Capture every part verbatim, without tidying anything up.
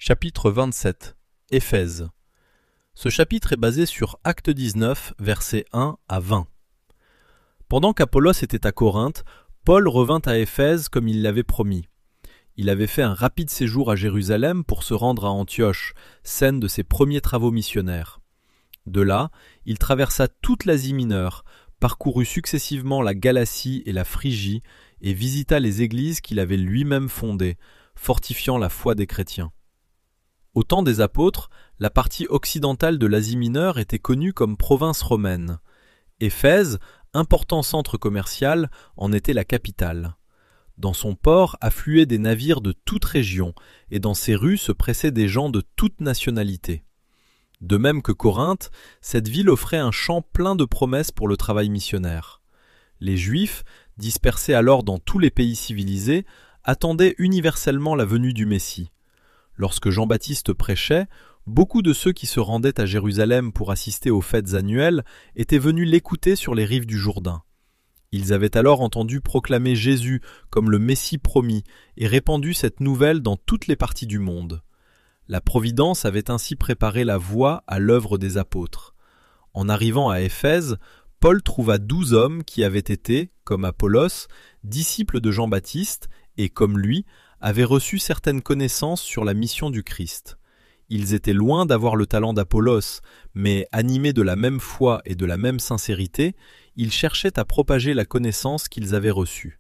Chapitre vingt-sept. Éphèse. Ce chapitre est basé sur Actes dix-neuf, versets un à vingt. Pendant qu'Apollos était à Corinthe, Paul revint à Éphèse comme il l'avait promis. Il avait fait un rapide séjour à Jérusalem pour se rendre à Antioche, scène de ses premiers travaux missionnaires. De là, il traversa toute l'Asie mineure, parcourut successivement la Galatie et la Phrygie et visita les églises qu'il avait lui-même fondées, fortifiant la foi des chrétiens. Au temps des apôtres, la partie occidentale de l'Asie mineure était connue comme province romaine. Éphèse, important centre commercial, en était la capitale. Dans son port affluaient des navires de toute région, et dans ses rues se pressaient des gens de toute nationalité. De même que Corinthe, cette ville offrait un champ plein de promesses pour le travail missionnaire. Les Juifs, dispersés alors dans tous les pays civilisés, attendaient universellement la venue du Messie. Lorsque Jean-Baptiste prêchait, beaucoup de ceux qui se rendaient à Jérusalem pour assister aux fêtes annuelles étaient venus l'écouter sur les rives du Jourdain. Ils avaient alors entendu proclamer Jésus comme le Messie promis et répandu cette nouvelle dans toutes les parties du monde. La Providence avait ainsi préparé la voie à l'œuvre des apôtres. En arrivant à Éphèse, Paul trouva douze hommes qui avaient été, comme Apollos, disciples de Jean-Baptiste et, comme lui, avaient reçu certaines connaissances sur la mission du Christ. Ils étaient loin d'avoir le talent d'Apollos, mais animés de la même foi et de la même sincérité, ils cherchaient à propager la connaissance qu'ils avaient reçue.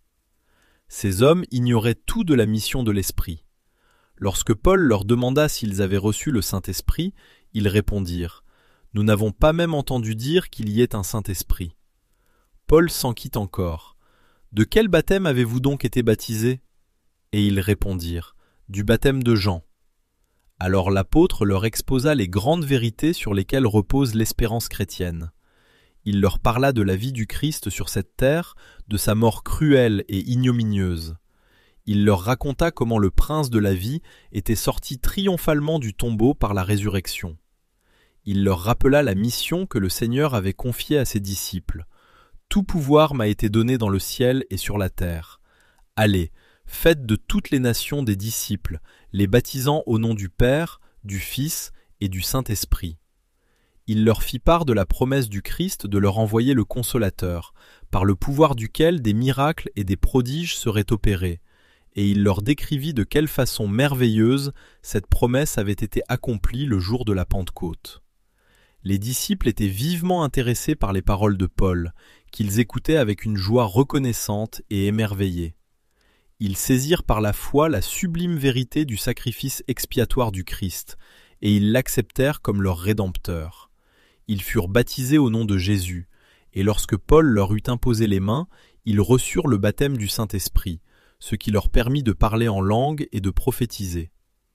Ces hommes ignoraient tout de la mission de l'Esprit. Lorsque Paul leur demanda s'ils avaient reçu le Saint-Esprit, ils répondirent « Nous n'avons pas même entendu dire qu'il y ait un Saint-Esprit. » Paul s'enquit encore. « De quel baptême avez-vous donc été baptisés ?» Et ils répondirent « Du baptême de Jean. » Alors l'apôtre leur exposa les grandes vérités sur lesquelles repose l'espérance chrétienne. Il leur parla de la vie du Christ sur cette terre, de sa mort cruelle et ignominieuse. Il leur raconta comment le prince de la vie était sorti triomphalement du tombeau par la résurrection. Il leur rappela la mission que le Seigneur avait confiée à ses disciples. « Tout pouvoir m'a été donné dans le ciel et sur la terre. Allez, faites de toutes les nations des disciples, les baptisant au nom du Père, du Fils et du Saint-Esprit. » Il leur fit part de la promesse du Christ de leur envoyer le Consolateur, par le pouvoir duquel des miracles et des prodiges seraient opérés, et il leur décrivit de quelle façon merveilleuse cette promesse avait été accomplie le jour de la Pentecôte. Les disciples étaient vivement intéressés par les paroles de Paul, qu'ils écoutaient avec une joie reconnaissante et émerveillée. Ils saisirent par la foi la sublime vérité du sacrifice expiatoire du Christ, et ils l'acceptèrent comme leur Rédempteur. Ils furent baptisés au nom de Jésus, et lorsque Paul leur eut imposé les mains, ils reçurent le baptême du Saint-Esprit, ce qui leur permit de parler en langue et de prophétiser.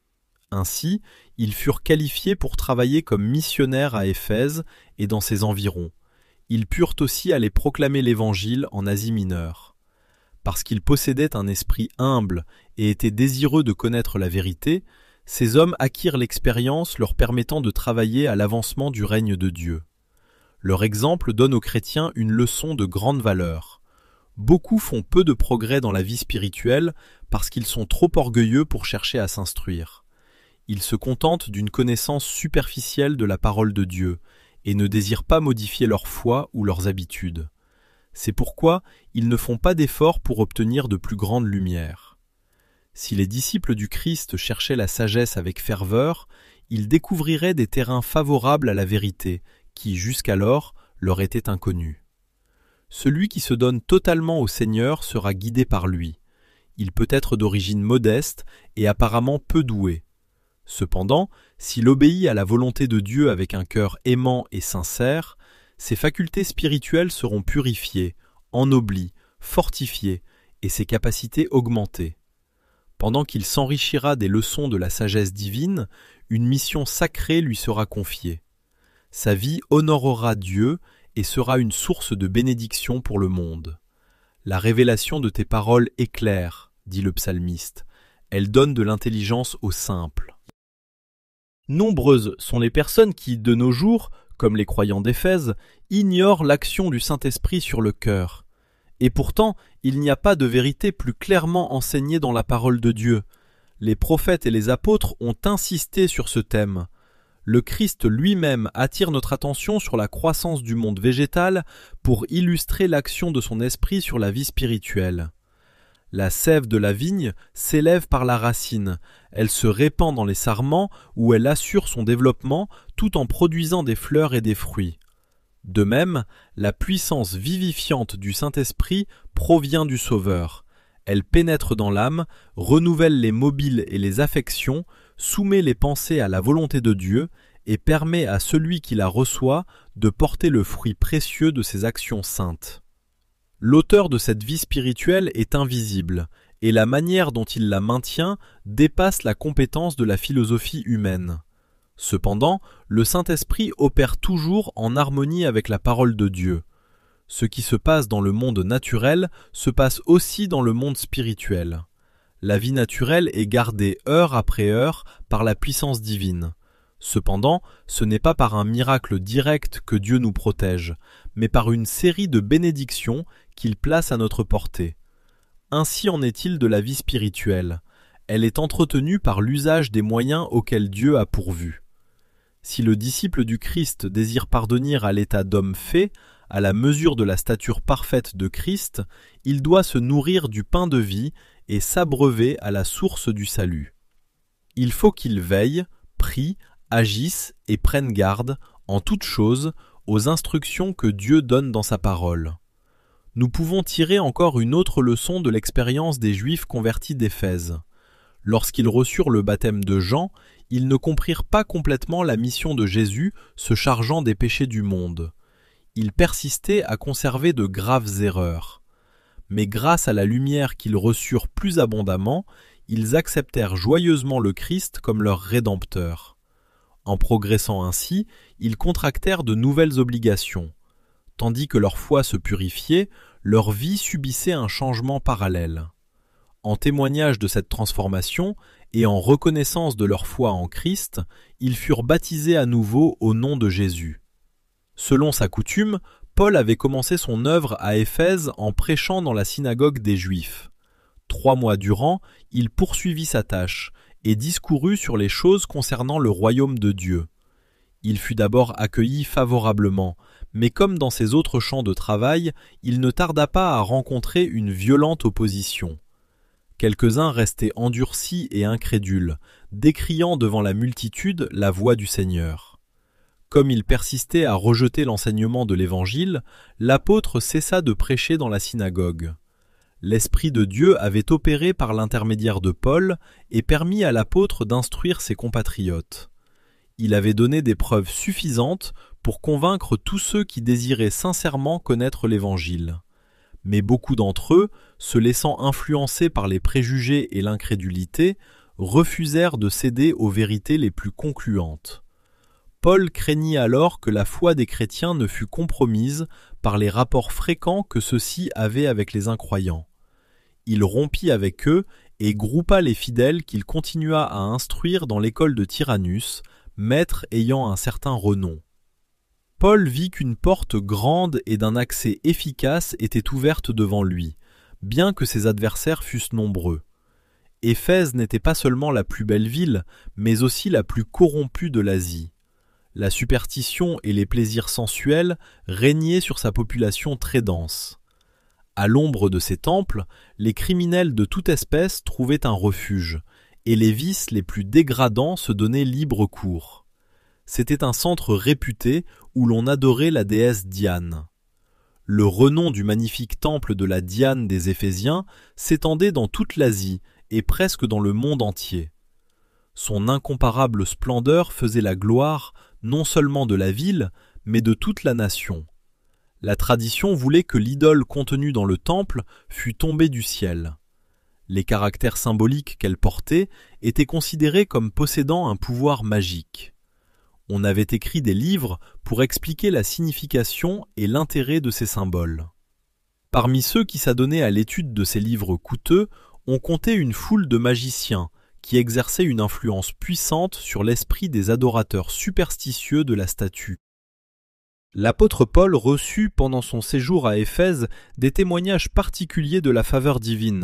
Ainsi, ils furent qualifiés pour travailler comme missionnaires à Éphèse et dans ses environs. Ils purent aussi aller proclamer l'Évangile en Asie mineure. Parce qu'ils possédaient un esprit humble et étaient désireux de connaître la vérité, ces hommes acquirent l'expérience leur permettant de travailler à l'avancement du règne de Dieu. Leur exemple donne aux chrétiens une leçon de grande valeur. Beaucoup font peu de progrès dans la vie spirituelle parce qu'ils sont trop orgueilleux pour chercher à s'instruire. Ils se contentent d'une connaissance superficielle de la parole de Dieu et ne désirent pas modifier leur foi ou leurs habitudes. C'est pourquoi ils ne font pas d'efforts pour obtenir de plus grandes lumières. Si les disciples du Christ cherchaient la sagesse avec ferveur, ils découvriraient des terrains favorables à la vérité qui, jusqu'alors, leur étaient inconnus. Celui qui se donne totalement au Seigneur sera guidé par lui. Il peut être d'origine modeste et apparemment peu doué. Cependant, s'il obéit à la volonté de Dieu avec un cœur aimant et sincère, ses facultés spirituelles seront purifiées, ennoblies, fortifiées et ses capacités augmentées. Pendant qu'il s'enrichira des leçons de la sagesse divine, une mission sacrée lui sera confiée. Sa vie honorera Dieu et sera une source de bénédiction pour le monde. La révélation de tes paroles est claire, dit le psalmiste. Elle donne de l'intelligence aux simples. Nombreuses sont les personnes qui, de nos jours, comme les croyants d'Éphèse, ignorent l'action du Saint-Esprit sur le cœur. Et pourtant, il n'y a pas de vérité plus clairement enseignée dans la parole de Dieu. Les prophètes et les apôtres ont insisté sur ce thème. Le Christ lui-même attire notre attention sur la croissance du monde végétal pour illustrer l'action de son esprit sur la vie spirituelle. La sève de la vigne s'élève par la racine, elle se répand dans les sarments où elle assure son développement tout en produisant des fleurs et des fruits. De même, la puissance vivifiante du Saint-Esprit provient du Sauveur. Elle pénètre dans l'âme, renouvelle les mobiles et les affections, soumet les pensées à la volonté de Dieu et permet à celui qui la reçoit de porter le fruit précieux de ses actions saintes. L'auteur de cette vie spirituelle est invisible, et la manière dont il la maintient dépasse la compétence de la philosophie humaine. Cependant, le Saint-Esprit opère toujours en harmonie avec la parole de Dieu. Ce qui se passe dans le monde naturel se passe aussi dans le monde spirituel. La vie naturelle est gardée heure après heure par la puissance divine. Cependant, ce n'est pas par un miracle direct que Dieu nous protège, mais par une série de bénédictions qu'il place à notre portée. Ainsi en est-il de la vie spirituelle. Elle est entretenue par l'usage des moyens auxquels Dieu a pourvu. Si le disciple du Christ désire parvenir à l'état d'homme fait, à la mesure de la stature parfaite de Christ, il doit se nourrir du pain de vie et s'abreuver à la source du salut. Il faut qu'il veille, prie, agisse et prenne garde, en toutes choses, aux instructions que Dieu donne dans sa parole. Nous pouvons tirer encore une autre leçon de l'expérience des Juifs convertis d'Éphèse. Lorsqu'ils reçurent le baptême de Jean, ils ne comprirent pas complètement la mission de Jésus se chargeant des péchés du monde. Ils persistaient à conserver de graves erreurs. Mais grâce à la lumière qu'ils reçurent plus abondamment, ils acceptèrent joyeusement le Christ comme leur Rédempteur. En progressant ainsi, ils contractèrent de nouvelles obligations. Tandis que leur foi se purifiait, leur vie subissait un changement parallèle. En témoignage de cette transformation et en reconnaissance de leur foi en Christ, ils furent baptisés à nouveau au nom de Jésus. Selon sa coutume, Paul avait commencé son œuvre à Éphèse en prêchant dans la synagogue des Juifs. Trois mois durant, il poursuivit sa tâche et discourut sur les choses concernant le royaume de Dieu. Il fut d'abord accueilli favorablement, mais comme dans ses autres champs de travail, il ne tarda pas à rencontrer une violente opposition. Quelques-uns restaient endurcis et incrédules, décriant devant la multitude la voix du Seigneur. Comme il persistait à rejeter l'enseignement de l'Évangile, l'apôtre cessa de prêcher dans la synagogue. L'Esprit de Dieu avait opéré par l'intermédiaire de Paul et permis à l'apôtre d'instruire ses compatriotes. Il avait donné des preuves suffisantes pour convaincre tous ceux qui désiraient sincèrement connaître l'Évangile. Mais beaucoup d'entre eux, se laissant influencer par les préjugés et l'incrédulité, refusèrent de céder aux vérités les plus concluantes. Paul craignit alors que la foi des chrétiens ne fût compromise par les rapports fréquents que ceux-ci avaient avec les incroyants. Il rompit avec eux et groupa les fidèles qu'il continua à instruire dans l'école de Tyrannus, maître ayant un certain renom. Paul vit qu'une porte grande et d'un accès efficace était ouverte devant lui, bien que ses adversaires fussent nombreux. Éphèse n'était pas seulement la plus belle ville, mais aussi la plus corrompue de l'Asie. La superstition et les plaisirs sensuels régnaient sur sa population très dense. À l'ombre de ces temples, les criminels de toute espèce trouvaient un refuge, et les vices les plus dégradants se donnaient libre cours. C'était un centre réputé où l'on adorait la déesse Diane. Le renom du magnifique temple de la Diane des Éphésiens s'étendait dans toute l'Asie et presque dans le monde entier. Son incomparable splendeur faisait la gloire non seulement de la ville, mais de toute la nation. La tradition voulait que l'idole contenue dans le temple fût tombée du ciel. Les caractères symboliques qu'elle portait étaient considérés comme possédant un pouvoir magique. On avait écrit des livres pour expliquer la signification et l'intérêt de ces symboles. Parmi ceux qui s'adonnaient à l'étude de ces livres coûteux, on comptait une foule de magiciens qui exerçaient une influence puissante sur l'esprit des adorateurs superstitieux de la statue. L'apôtre Paul reçut pendant son séjour à Éphèse des témoignages particuliers de la faveur divine,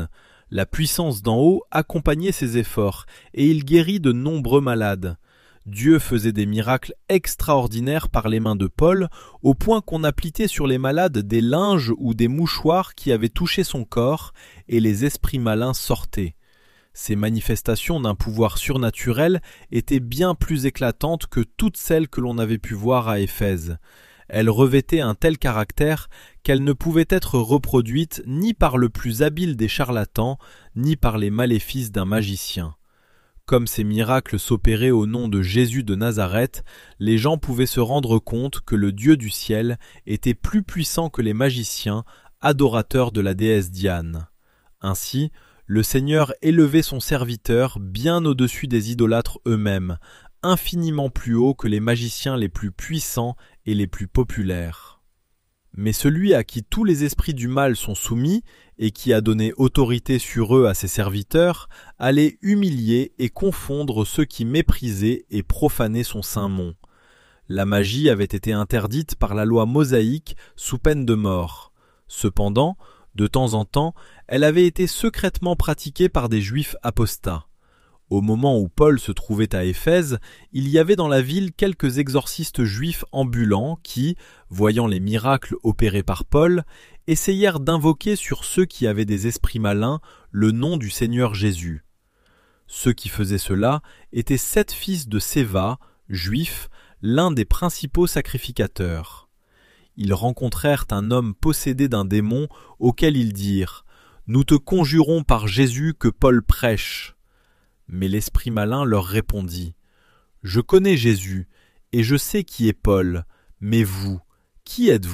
La puissance d'en haut accompagnait ses efforts, et il guérit de nombreux malades. Dieu faisait des miracles extraordinaires par les mains de Paul, au point qu'on appliquait sur les malades des linges ou des mouchoirs qui avaient touché son corps, et les esprits malins sortaient. Ces manifestations d'un pouvoir surnaturel étaient bien plus éclatantes que toutes celles que l'on avait pu voir à Éphèse. Elles revêtaient un tel caractère qu'elles ne pouvaient être reproduites ni par le plus habile des charlatans, ni par les maléfices d'un magicien. Comme ces miracles s'opéraient au nom de Jésus de Nazareth, les gens pouvaient se rendre compte que le Dieu du ciel était plus puissant que les magiciens, adorateurs de la déesse Diane. Ainsi, le Seigneur élevait son serviteur bien au-dessus des idolâtres eux-mêmes, infiniment plus haut que les magiciens les plus puissants et les plus populaires. Mais celui à qui tous les esprits du mal sont soumis et qui a donné autorité sur eux à ses serviteurs allait humilier et confondre ceux qui méprisaient et profanaient son saint nom. La magie avait été interdite par la loi mosaïque sous peine de mort. Cependant, de temps en temps, elle avait été secrètement pratiquée par des juifs apostats. Au moment où Paul se trouvait à Éphèse, il y avait dans la ville quelques exorcistes juifs ambulants qui, voyant les miracles opérés par Paul, essayèrent d'invoquer sur ceux qui avaient des esprits malins le nom du Seigneur Jésus. Ceux qui faisaient cela étaient sept fils de Séva, juifs, l'un des principaux sacrificateurs. Ils rencontrèrent un homme possédé d'un démon auquel ils dirent « Nous te conjurons par Jésus que Paul prêche ». Mais l'esprit malin leur répondit « Je connais Jésus, et je sais qui est Paul, mais vous, qui êtes-vous »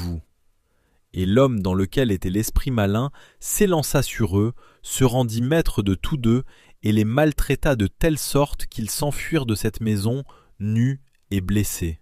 Et l'homme dans lequel était l'esprit malin s'élança sur eux, se rendit maître de tous deux, et les maltraita de telle sorte qu'ils s'enfuirent de cette maison, nus et blessés.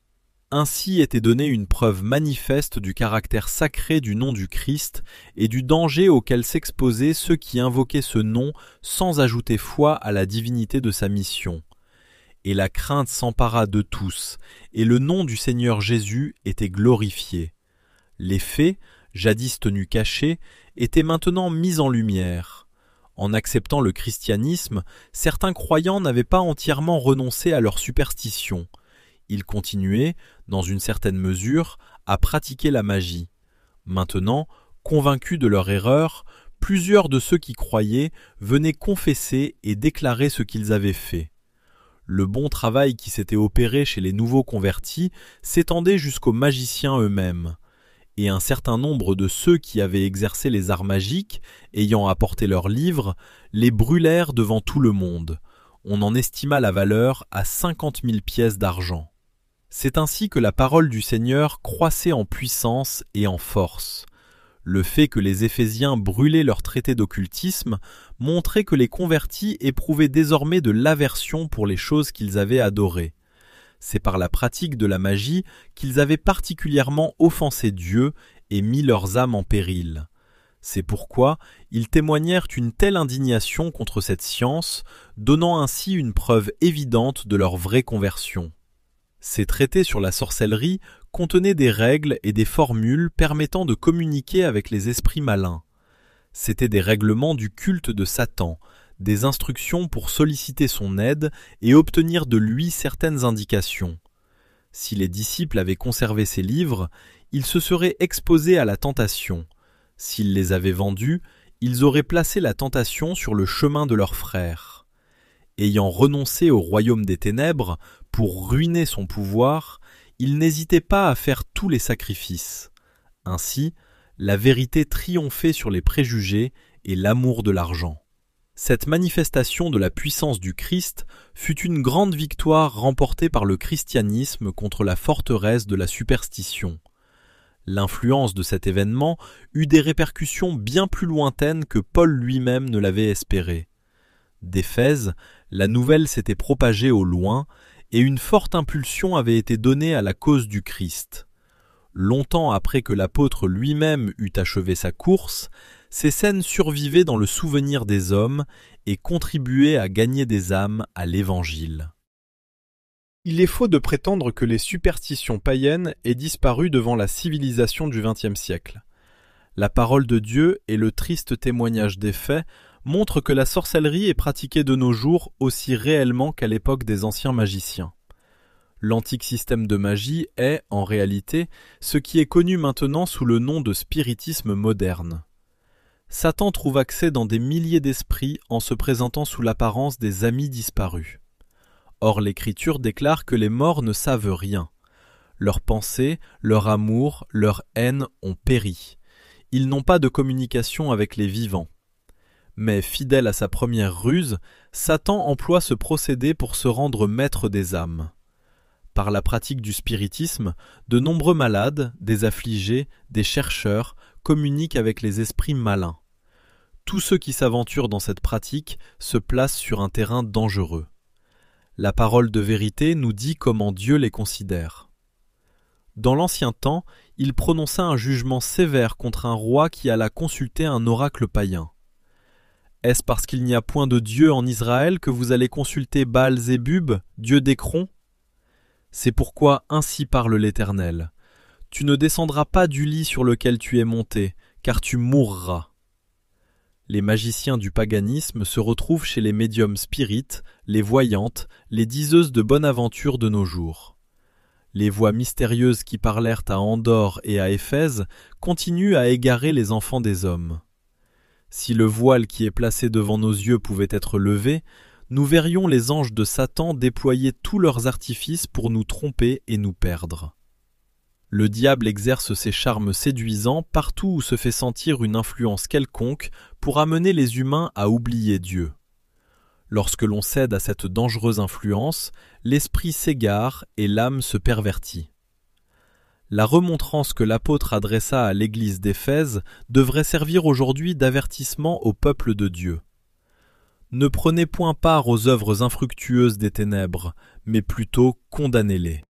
Ainsi était donnée une preuve manifeste du caractère sacré du nom du Christ et du danger auquel s'exposaient ceux qui invoquaient ce nom sans ajouter foi à la divinité de sa mission. Et la crainte s'empara de tous, et le nom du Seigneur Jésus était glorifié. Les faits, jadis tenus cachés, étaient maintenant mis en lumière. En acceptant le christianisme, certains croyants n'avaient pas entièrement renoncé à leur superstition. Ils continuaient, dans une certaine mesure, à pratiquer la magie. Maintenant, convaincus de leur erreur, plusieurs de ceux qui croyaient venaient confesser et déclarer ce qu'ils avaient fait. Le bon travail qui s'était opéré chez les nouveaux convertis s'étendait jusqu'aux magiciens eux-mêmes, et un certain nombre de ceux qui avaient exercé les arts magiques, ayant apporté leurs livres, les brûlèrent devant tout le monde. On en estima la valeur à cinquante mille pièces d'argent. C'est ainsi que la parole du Seigneur croissait en puissance et en force. Le fait que les Éphésiens brûlaient leurs traités d'occultisme montrait que les convertis éprouvaient désormais de l'aversion pour les choses qu'ils avaient adorées. C'est par la pratique de la magie qu'ils avaient particulièrement offensé Dieu et mis leurs âmes en péril. C'est pourquoi ils témoignèrent une telle indignation contre cette science, donnant ainsi une preuve évidente de leur vraie conversion. Ces traités sur la sorcellerie contenaient des règles et des formules permettant de communiquer avec les esprits malins. C'étaient des règlements du culte de Satan, des instructions pour solliciter son aide et obtenir de lui certaines indications. Si les disciples avaient conservé ces livres, ils se seraient exposés à la tentation. S'ils les avaient vendus, ils auraient placé la tentation sur le chemin de leurs frères. Ayant renoncé au royaume des ténèbres pour ruiner son pouvoir, ils n'hésitaient pas à faire tous les sacrifices. Ainsi, la vérité triomphait sur les préjugés et l'amour de l'argent. Cette manifestation de la puissance du Christ fut une grande victoire remportée par le christianisme contre la forteresse de la superstition. L'influence de cet événement eut des répercussions bien plus lointaines que Paul lui-même ne l'avait espéré. D'Éphèse, la nouvelle s'était propagée au loin, et une forte impulsion avait été donnée à la cause du Christ. Longtemps après que l'apôtre lui-même eut achevé sa course, ces scènes survivaient dans le souvenir des hommes et contribuaient à gagner des âmes à l'Évangile. Il est faux de prétendre que les superstitions païennes aient disparu devant la civilisation du vingtième siècle. La parole de Dieu et le triste témoignage des faits montrent que la sorcellerie est pratiquée de nos jours aussi réellement qu'à l'époque des anciens magiciens. L'antique système de magie est, en réalité, ce qui est connu maintenant sous le nom de spiritisme moderne. Satan trouve accès dans des milliers d'esprits en se présentant sous l'apparence des amis disparus. Or l'Écriture déclare que les morts ne savent rien. Leurs pensées, leur amour, leur haine ont péri. Ils n'ont pas de communication avec les vivants. Mais fidèle à sa première ruse, Satan emploie ce procédé pour se rendre maître des âmes. Par la pratique du spiritisme, de nombreux malades, des affligés, des chercheurs communiquent avec les esprits malins. Tous ceux qui s'aventurent dans cette pratique se placent sur un terrain dangereux. La parole de vérité nous dit comment Dieu les considère. Dans l'ancien temps, il prononça un jugement sévère contre un roi qui alla consulter un oracle païen. Est-ce parce qu'il n'y a point de Dieu en Israël que vous allez consulter Baal-Zébub, dieu d'Écron ? C'est pourquoi ainsi parle l'Éternel. Tu ne descendras pas du lit sur lequel tu es monté, car tu mourras. Les magiciens du paganisme se retrouvent chez les médiums spirites, les voyantes, les diseuses de bonne aventure de nos jours. Les voix mystérieuses qui parlèrent à Andorre et à Éphèse continuent à égarer les enfants des hommes. Si le voile qui est placé devant nos yeux pouvait être levé, nous verrions les anges de Satan déployer tous leurs artifices pour nous tromper et nous perdre. Le diable exerce ses charmes séduisants partout où se fait sentir une influence quelconque pour amener les humains à oublier Dieu. Lorsque l'on cède à cette dangereuse influence, l'esprit s'égare et l'âme se pervertit. La remontrance que l'apôtre adressa à l'église d'Éphèse devrait servir aujourd'hui d'avertissement au peuple de Dieu. Ne prenez point part aux œuvres infructueuses des ténèbres, mais plutôt condamnez-les.